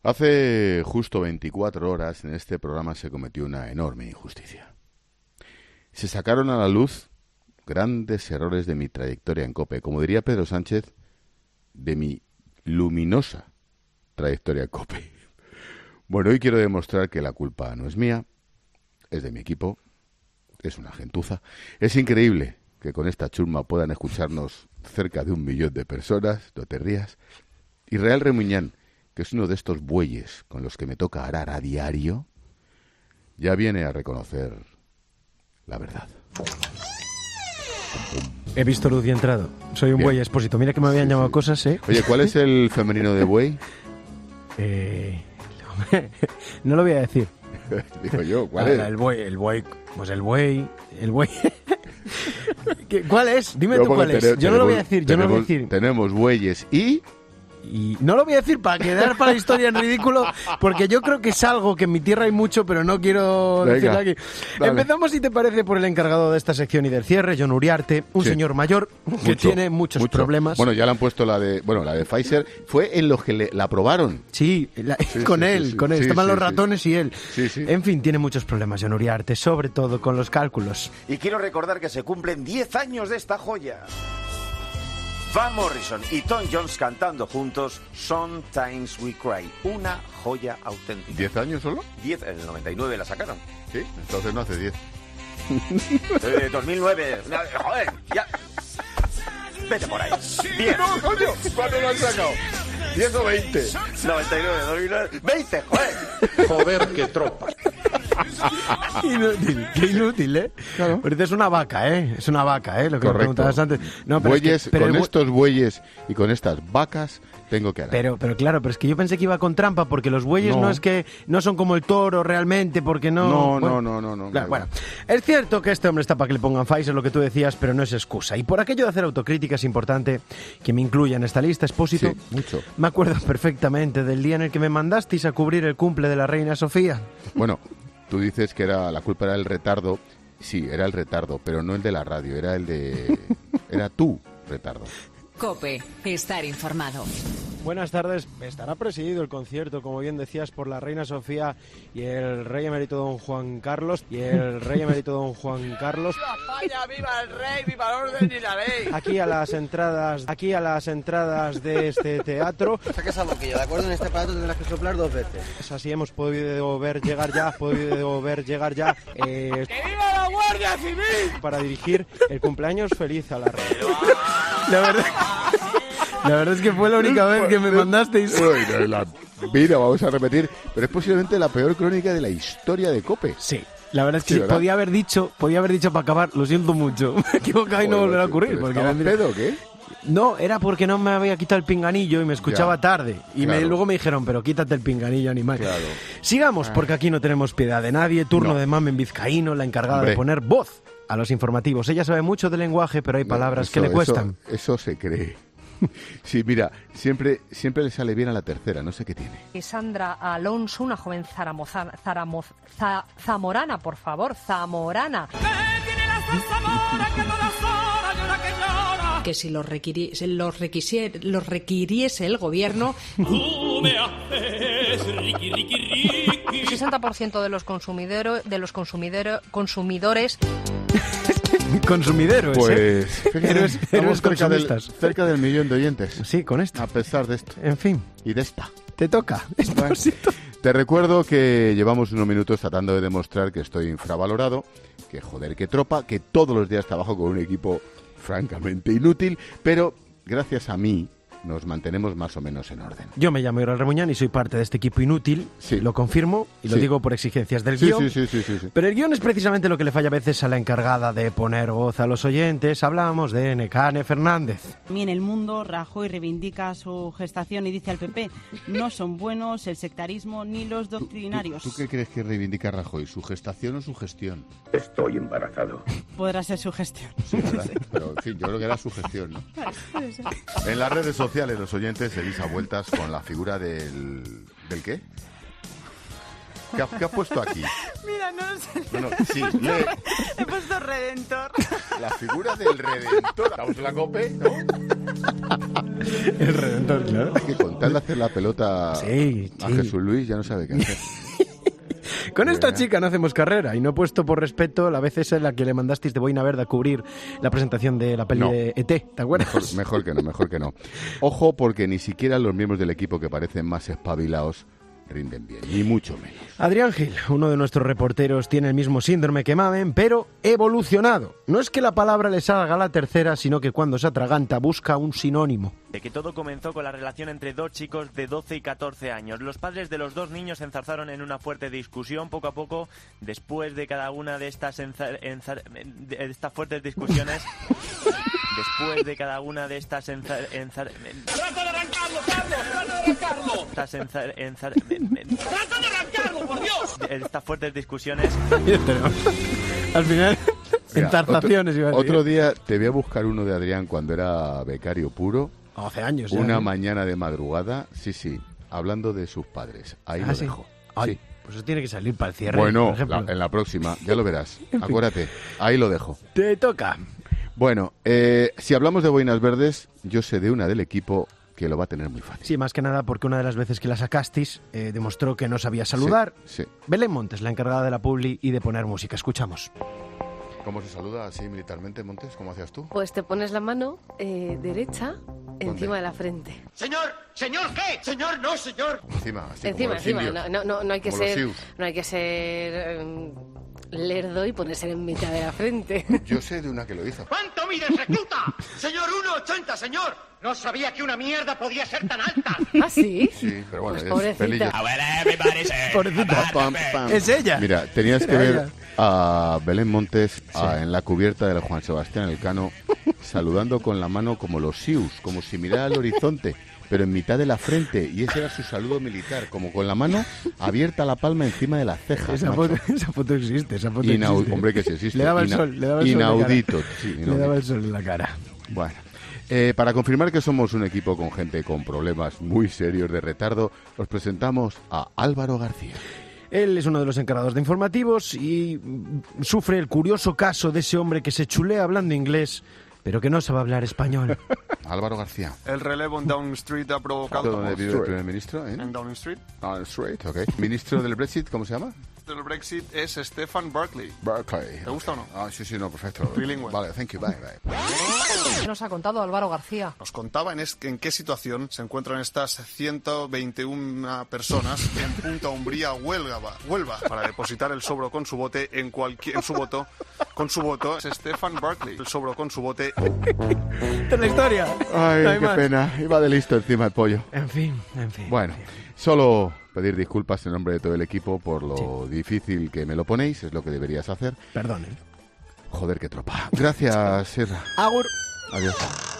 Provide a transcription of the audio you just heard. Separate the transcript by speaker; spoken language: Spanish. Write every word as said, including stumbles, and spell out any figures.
Speaker 1: Hace justo veinticuatro horas en este programa se cometió una enorme injusticia. Se sacaron a la luz grandes errores de mi trayectoria en COPE, como diría Pedro Sánchez, de mi luminosa trayectoria en COPE. Bueno, hoy quiero demostrar que la culpa no es mía, es de mi equipo, es una gentuza. Es increíble que con esta chusma puedan escucharnos cerca de un millón de personas, no te rías. Israel Remuñán, que es uno de estos bueyes con los que me toca arar a diario, ya viene a reconocer la verdad.
Speaker 2: He visto luz y he entrado. Soy un
Speaker 1: Bien.
Speaker 2: buey expósito. Mira que me habían
Speaker 1: Sí,
Speaker 2: llamado
Speaker 1: sí.
Speaker 2: cosas, ¿eh?
Speaker 1: Oye, ¿cuál es el femenino de buey?
Speaker 2: Eh... no lo voy a decir.
Speaker 1: Digo yo, ¿cuál
Speaker 2: Ah,
Speaker 1: es?
Speaker 2: El buey, el buey, pues el buey, el buey. ¿Qué- ¿Cuál es? Dime
Speaker 1: No,
Speaker 2: tú cuál
Speaker 1: porque
Speaker 2: es.
Speaker 1: tene-
Speaker 2: Yo no lo voy a
Speaker 1: tenemos-
Speaker 2: decir, yo no lo voy a
Speaker 1: tenemos-
Speaker 2: decir.
Speaker 1: Tenemos bueyes y...
Speaker 2: Y no lo voy a decir para quedar para la historia en ridículo, porque yo creo que es algo que en mi tierra hay mucho, pero no quiero
Speaker 1: Venga,
Speaker 2: decirlo aquí.
Speaker 1: dale.
Speaker 2: Empezamos, si te parece, por el encargado de esta sección y del cierre, Jon Uriarte, un
Speaker 1: Sí.
Speaker 2: señor mayor que
Speaker 1: Mucho,
Speaker 2: tiene muchos
Speaker 1: mucho.
Speaker 2: problemas.
Speaker 1: Bueno, ya le han puesto la de... Bueno, la de Pfizer fue en los que le, la aprobaron.
Speaker 2: Sí, la-
Speaker 1: Sí,
Speaker 2: con
Speaker 1: sí,
Speaker 2: él,
Speaker 1: sí, sí.
Speaker 2: con él.
Speaker 1: Sí,
Speaker 2: Estaban
Speaker 1: sí,
Speaker 2: los
Speaker 1: sí.
Speaker 2: ratones y él.
Speaker 1: Sí, sí.
Speaker 2: En fin, tiene muchos problemas, Jon Uriarte, sobre todo con los cálculos.
Speaker 3: Y quiero recordar que se cumplen diez años de esta joya. Van Morrison y Tom Jones cantando juntos Sometimes We Cry, una joya auténtica.
Speaker 1: ¿Diez años solo?
Speaker 3: diez, en el noventa y nueve la sacaron.
Speaker 1: Sí, entonces no hace diez.
Speaker 3: Eh, dos mil nueve, joder, ya. Vete por ahí. diez.
Speaker 1: No, coño, ¿cuándo lo han sacado? ¿diez o veinte?
Speaker 3: noventa y nueve, dos mil nueve, veinte, joder.
Speaker 4: Joder, qué tropa.
Speaker 2: Inútil, qué inútil, ¿eh?
Speaker 1: Claro.
Speaker 2: Pero es una vaca, ¿eh? Es una vaca, ¿eh? Lo que me
Speaker 1: Correcto.
Speaker 2: preguntabas antes. No, pero es
Speaker 1: Bueyes,
Speaker 2: que- pero
Speaker 1: con
Speaker 2: el bu-
Speaker 1: estos bueyes y con estas vacas tengo que arar.
Speaker 2: Pero, pero claro, pero es que yo pensé que iba con trampa, porque los bueyes no,
Speaker 1: No.
Speaker 2: es que no son como el toro realmente, porque no...
Speaker 1: No,
Speaker 2: bueno,
Speaker 1: no, no, no, no.
Speaker 2: Claro,
Speaker 1: me
Speaker 2: bueno,
Speaker 1: da.
Speaker 2: es cierto que este hombre está para que le pongan Pfizer, lo que tú decías, pero no es excusa. Y por aquello de hacer autocrítica es importante que me incluya en esta lista, Expósito.
Speaker 1: Sí, mucho.
Speaker 2: Me acuerdo perfectamente del día en el que me mandasteis a cubrir el cumple de la reina Sofía.
Speaker 1: Bueno, tú dices que era la culpa era el retardo. Sí, era el retardo, pero no el de la radio, era el de... Era tu retardo.
Speaker 5: COPE, estar informado.
Speaker 2: Buenas tardes. Estará presidido el concierto, como bien decías, por la reina Sofía y el rey emérito don Juan Carlos. Y el rey emérito don Juan Carlos.
Speaker 6: ¡Viva España! ¡Viva el rey! ¡Viva el orden y la ley!
Speaker 2: Aquí a las entradas, aquí a las entradas de este teatro.
Speaker 6: Saca esa boquilla, ¿de acuerdo? En este aparato tendrás que soplar dos veces.
Speaker 2: Es así, hemos podido ver llegar ya, podido ver llegar ya eh,
Speaker 6: ¡Que viva la Guardia Civil!
Speaker 2: para dirigir el cumpleaños feliz a la reina. La verdad, la verdad es que fue la única vez que me mandasteis.
Speaker 1: Bueno, en la vida vamos a repetir, pero es posiblemente la peor crónica de la historia de COPE.
Speaker 2: Sí. La verdad es que
Speaker 1: Sí, ¿verdad?
Speaker 2: podía haber dicho, podía haber dicho para acabar, lo siento mucho. Me he equivocado y no
Speaker 1: Joder,
Speaker 2: volverá a
Speaker 1: tío,
Speaker 2: ocurrir.
Speaker 1: ¿pero
Speaker 2: Porque
Speaker 1: estabas
Speaker 2: vendría-
Speaker 1: pedo o qué?
Speaker 2: No, era porque no me había quitado el pinganillo y me escuchaba
Speaker 1: Ya,
Speaker 2: tarde. Y me-
Speaker 1: claro.
Speaker 2: luego me dijeron, pero quítate el pinganillo, animal.
Speaker 1: Claro.
Speaker 2: Sigamos, porque aquí no tenemos piedad de nadie. Turno
Speaker 1: No.
Speaker 2: de Mamen Vizcaíno, la encargada
Speaker 1: Hombre.
Speaker 2: de poner voz a los informativos. Ella sabe mucho de lenguaje, pero hay palabras
Speaker 1: Eso-
Speaker 2: que le
Speaker 1: eso-
Speaker 2: cuestan.
Speaker 1: Eso, se cree. Sí, mira, siempre, siempre le sale bien a la tercera, no sé qué tiene.
Speaker 7: Sandra Alonso, una joven zaramoza- zaramo- za- zamorana, por favor, zamorana.
Speaker 5: Que si los, requiri- si los, requisier- los requiriese el gobierno,
Speaker 7: El sesenta por ciento de los consumidores de los consumidero- consumidores
Speaker 2: Consumidero, ese.
Speaker 1: Pues, fíjate,
Speaker 2: Héroes-
Speaker 1: estamos
Speaker 2: héroes
Speaker 1: cerca del,
Speaker 2: consumistas.
Speaker 1: cerca del millón de oyentes,
Speaker 2: Sí, con esto.
Speaker 1: a pesar de esto
Speaker 2: En fin,
Speaker 1: y de esta.
Speaker 2: te toca.
Speaker 1: Bueno, te recuerdo que llevamos unos minutos tratando de demostrar que estoy infravalorado, que joder, que tropa, que todos los días trabajo con un equipo francamente inútil, pero gracias a mí nos mantenemos más o menos en orden.
Speaker 2: Yo me llamo Israel Remuñán y soy parte de este equipo inútil.
Speaker 1: Sí.
Speaker 2: Lo confirmo y lo
Speaker 1: Sí.
Speaker 2: digo por exigencias del
Speaker 1: Sí,
Speaker 2: guión.
Speaker 1: sí, sí, sí, sí, sí.
Speaker 2: Pero el guión es precisamente lo que le falla a veces a la encargada de poner voz a los oyentes. Hablamos de Necane Fernández.
Speaker 8: En el mundo, Rajoy reivindica su gestación y dice al P P, no son buenos el sectarismo ni los doctrinarios.
Speaker 1: ¿Tú, tú qué crees que reivindica Rajoy? ¿Su gestación o su gestión?
Speaker 4: Estoy embarazado.
Speaker 8: Podrá ser su gestión.
Speaker 1: Sí, ¿verdad? Pero, en fin, yo creo que era su gestión, ¿no? En las redes sociales los oyentes se a vueltas con la figura del... ¿Del qué? ¿Qué ha, qué ha puesto aquí?
Speaker 8: Mira, no sé.
Speaker 1: Bueno, sí, lee
Speaker 8: He puesto Redentor.
Speaker 1: la figura del Redentor. Estamos en la COPE, ¿no?
Speaker 2: El Redentor, claro.
Speaker 1: Que con tal de hacer la pelota
Speaker 2: sí,
Speaker 1: a
Speaker 2: sí.
Speaker 1: Jesús Luis ya no sabe qué hacer.
Speaker 2: Con esta chica no hacemos carrera, y no he puesto por respeto la vez esa en la que le mandasteis de Boina Verde a cubrir la presentación de la peli
Speaker 1: No.
Speaker 2: de E T, ¿te acuerdas?
Speaker 1: Mejor, mejor que no, mejor que no. Ojo, porque ni siquiera los miembros del equipo que parecen más espabilados rinden bien, ni mucho menos.
Speaker 2: Adrián Gil, uno de nuestros reporteros, tiene el mismo síndrome que Mamen, pero evolucionado. No es que la palabra le salga a la tercera, sino que cuando se atraganta busca un sinónimo.
Speaker 9: De que todo comenzó con la relación entre dos chicos de doce y catorce años. Los padres de los dos niños se enzarzaron en una fuerte discusión. Poco a poco, después de cada una de estas, enzar, enzar, de estas fuertes discusiones... Después de cada una de estas enzar, enzar,
Speaker 6: ¡Trata de arrancarlo, Carlos! ¡Trata de arrancarlo!
Speaker 9: Estas enzar, enzar,
Speaker 6: ¡Trata de arrancarlo, por Dios!
Speaker 9: de estas fuertes discusiones...
Speaker 2: Al final,
Speaker 1: Mira,
Speaker 2: enzarzaciones,
Speaker 1: otro,
Speaker 2: iba a decir.
Speaker 1: otro día te voy a buscar uno de Adrián cuando era becario puro.
Speaker 2: Hace años ya,
Speaker 1: Una
Speaker 2: ¿eh?
Speaker 1: mañana de madrugada, sí, sí, hablando de sus padres. Ahí
Speaker 2: Ah,
Speaker 1: lo
Speaker 2: ¿sí?
Speaker 1: dejo.
Speaker 2: Ay,
Speaker 1: Sí.
Speaker 2: pues eso tiene que salir para el cierre,
Speaker 1: Bueno,
Speaker 2: por ejemplo.
Speaker 1: la- en la próxima, ya lo verás. Acuérdate, ahí lo dejo.
Speaker 2: Te toca.
Speaker 1: Bueno, eh, si hablamos de boinas verdes, yo sé de una del equipo que lo va a tener muy fácil.
Speaker 2: Sí, más que nada porque una de las veces que la sacasteis eh, demostró que no sabía saludar.
Speaker 1: Sí, sí.
Speaker 2: Belén Montes, la encargada de la publi y de poner música. Escuchamos.
Speaker 1: ¿Cómo se saluda así militarmente, Montes? ¿Cómo hacías tú?
Speaker 10: Pues te pones la mano eh, derecha encima de la frente.
Speaker 6: Señor, ¿señor qué? Señor, no, señor.
Speaker 1: Encima, así
Speaker 10: Encima,
Speaker 1: como los
Speaker 10: encima.
Speaker 1: indios.
Speaker 10: No, no, no hay que
Speaker 1: Como los
Speaker 10: ser,
Speaker 1: sius.
Speaker 10: no hay que ser eh, lerdo y ponerse en mitad de la frente.
Speaker 1: Yo sé de una que lo hizo.
Speaker 6: ¿Cuánto mides, recluta? Señor, uno ochenta, señor. No sabía que una mierda podía ser tan alta.
Speaker 10: ¿Ah, sí?
Speaker 1: Sí, pero bueno,
Speaker 10: Pues
Speaker 1: es
Speaker 10: pobrecita.
Speaker 1: pelillo.
Speaker 2: Pobrecita.
Speaker 1: Pam, pam.
Speaker 2: Es ella.
Speaker 1: Mira, tenías que ver a Belén Montes a- en la cubierta del Juan Sebastián Elcano saludando con la mano como los sius, como si mirara al horizonte, pero en mitad de la frente, y ese era su saludo militar, como con la mano abierta la palma encima de las cejas.
Speaker 2: Esa
Speaker 1: macho.
Speaker 2: foto, esa foto existe, esa foto
Speaker 1: Inau-
Speaker 2: existe.
Speaker 1: hombre, que sí existe.
Speaker 2: Le daba el
Speaker 1: Ina-
Speaker 2: sol, le daba el sol en la
Speaker 1: inaudito,
Speaker 2: cara.
Speaker 1: sí,
Speaker 2: Le
Speaker 1: inaudito.
Speaker 2: daba el sol en la cara.
Speaker 1: Bueno, eh, para confirmar que somos un equipo con gente con problemas muy serios de retardo, os presentamos a Álvaro García.
Speaker 2: Él es uno de los encargados de informativos y mm, sufre el curioso caso de ese hombre que se chulea hablando inglés, pero que no sabe hablar español.
Speaker 1: Álvaro García.
Speaker 11: El relevo en Downing Street ha provocado...
Speaker 1: ¿Dónde vive el primer ministro? ¿eh?
Speaker 11: En Downing Street.
Speaker 1: Downing Street, ok. ¿Ministro del Brexit, cómo se llama?
Speaker 11: El Brexit es Stefan Barclay.
Speaker 1: Berkeley.
Speaker 11: ¿Te gusta o no?
Speaker 1: Ah, sí, sí, no, perfecto.
Speaker 11: Bilingüe.
Speaker 1: Vale, thank you, bye, bye.
Speaker 7: ¿Qué nos ha contado Álvaro García?
Speaker 11: Nos contaba en, es- en qué situación se encuentran estas ciento veintiuna personas en Punta Umbría, Huelva, Huelva, para depositar el sobro con su bote en cualquier en su voto con su voto es Stefan Barclay. El sobro con su bote.
Speaker 2: Esta es la historia.
Speaker 1: Ay,
Speaker 2: No hay
Speaker 1: qué
Speaker 2: más.
Speaker 1: pena. Iba de listo encima el pollo.
Speaker 2: En fin, en fin.
Speaker 1: Bueno, solo pedir disculpas en nombre de todo el equipo por lo difícil que me lo ponéis. Es lo que deberías hacer.
Speaker 2: Perdón, ¿eh?
Speaker 1: Joder, qué tropa. Gracias, Sierra.
Speaker 2: Agur.
Speaker 1: Adiós.